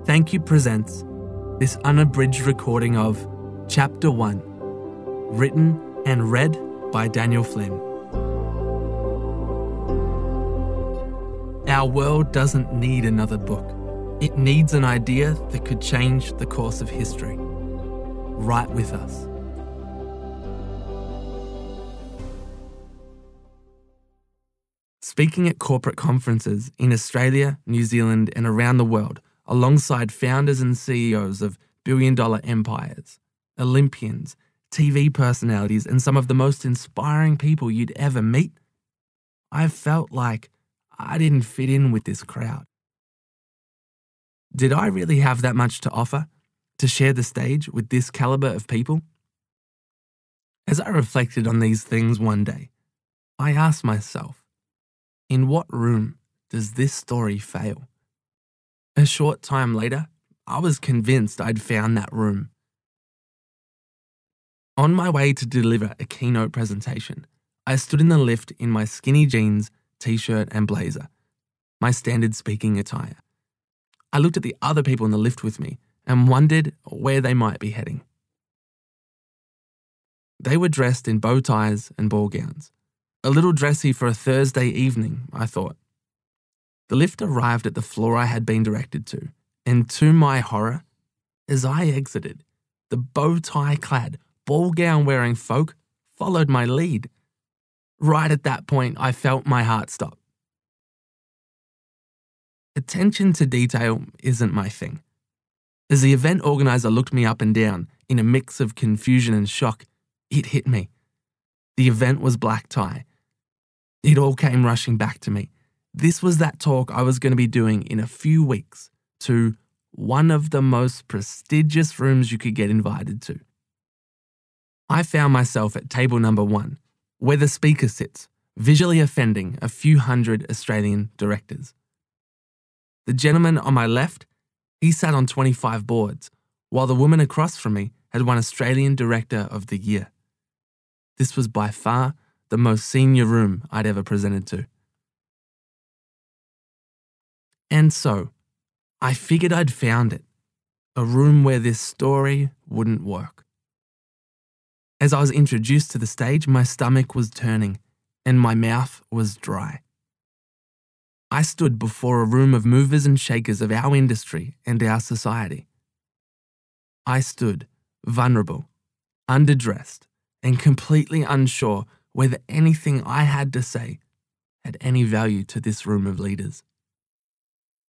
Thank You presents this unabridged recording of Chapter 1, written and read by Daniel Flynn. Our world doesn't need another book. It needs an idea that could change the course of history. Write with us. Speaking at corporate conferences in Australia, New Zealand, and around the world, alongside founders and CEOs of billion-dollar empires, Olympians, TV personalities, and some of the most inspiring people you'd ever meet, I felt like I didn't fit in with this crowd. Did I really have that much to offer, to share the stage with this caliber of people? As I reflected on these things one day, I asked myself, in what room does this story fail? A short time later, I was convinced I'd found that room. On my way to deliver a keynote presentation, I stood in the lift in my skinny jeans, t-shirt and blazer, my standard speaking attire. I looked at the other people in the lift with me and wondered where they might be heading. They were dressed in bow ties and ball gowns. A little dressy for a Thursday evening, I thought. The lift arrived at the floor I had been directed to, and to my horror, as I exited, the bow tie clad, ball gown wearing folk followed my lead. Right at that point, I felt my heart stop. Attention to detail isn't my thing. As the event organizer looked me up and down in a mix of confusion and shock, it hit me. The event was black tie. It all came rushing back to me. This was that talk I was going to be doing in a few weeks to one of the most prestigious rooms you could get invited to. I found myself at table number 1, where the speaker sits, visually offending a few hundred Australian directors. The gentleman on my left, he sat on 25 boards, while the woman across from me had won Australian Director of the Year. This was by far the most senior room I'd ever presented to. And so, I figured I'd found it, a room where this story wouldn't work. As I was introduced to the stage, my stomach was turning and my mouth was dry. I stood before a room of movers and shakers of our industry and our society. I stood vulnerable, underdressed, and completely unsure whether anything I had to say had any value to this room of leaders.